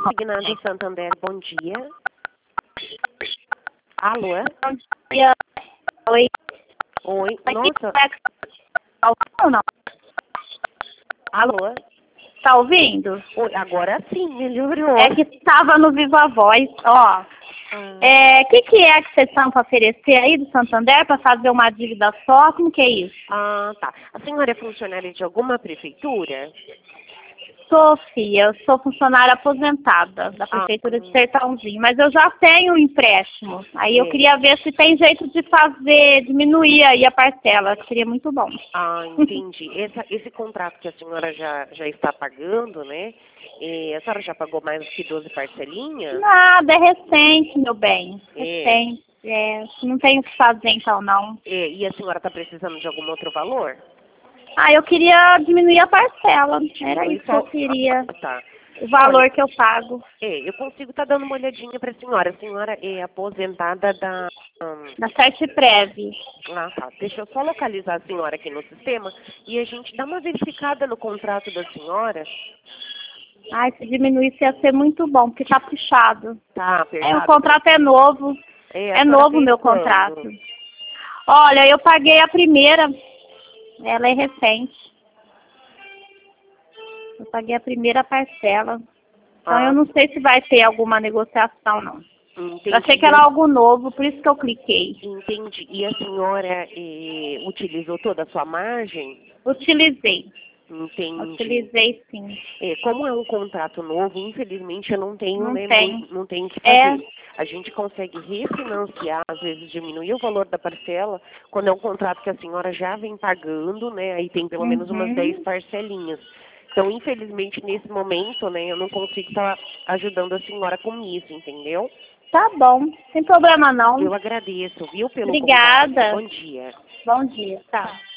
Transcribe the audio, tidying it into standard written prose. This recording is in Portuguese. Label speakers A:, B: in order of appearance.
A: Consignado Santander, bom dia. Alô?
B: Bom dia. Oi.
A: Oi,
B: Aqui,
A: nossa,
B: tá ouvindo ou não?
A: alô?
B: Tá ouvindo?
A: Oi, agora sim, melhorou.
B: É que tava no Viva Voz, ó. Que é que vocês estão para oferecer aí do Santander para fazer uma dívida só? Como que é isso?
A: Tá. A senhora é funcionária de alguma prefeitura?
B: Sofia, eu sou funcionária aposentada da Prefeitura de Sertãozinho, mas eu já tenho um empréstimo. Aí eu queria ver se tem jeito de diminuir aí a parcela, que seria muito bom.
A: Entendi. Esse contrato que a senhora já está pagando, né? A senhora já pagou mais do que 12 parcelinhas?
B: Nada, é recente, meu bem.
A: É.
B: Recente. Não tenho o que fazer então, não.
A: E a senhora está precisando de algum outro valor?
B: Eu queria diminuir a parcela. Era isso que eu
A: Só-
B: queria.
A: Tá.
B: O valor
A: Olha,
B: que eu pago.
A: eu consigo estar dando uma olhadinha para a senhora. A senhora é aposentada da...
B: Da Certprev.
A: Tá. Deixa eu só localizar a senhora aqui no sistema e a gente dá uma verificada no contrato da senhora.
B: Se diminuísse ia ser muito bom, porque tá puxado.
A: Tá,
B: O
A: apertado.
B: contrato é novo.
A: A
B: É
A: senhora
B: novo o
A: fez
B: meu
A: quando?
B: contrato. Olha, eu paguei a primeira. Ela é recente. Eu paguei a primeira parcela. Então eu não sei se vai ter alguma negociação, não.
A: Entendi.
B: Eu achei que era algo novo, por isso que eu cliquei.
A: Entendi. E a senhora utilizou toda a sua margem?
B: Utilizei.
A: Entendi.
B: Utilizei sim.
A: Como é um contrato novo, infelizmente eu não tenho, não tenho o que fazer. A gente consegue refinanciar, às vezes diminuir o valor da parcela, quando é um contrato que a senhora já vem pagando, né? Aí tem pelo menos umas 10 parcelinhas. Então, infelizmente, nesse momento, né, eu não consigo estar ajudando a senhora com isso, entendeu?
B: Tá bom, sem problema não.
A: Eu agradeço, viu, pelo
B: Obrigada.
A: contato. Bom dia.
B: Bom dia, tá.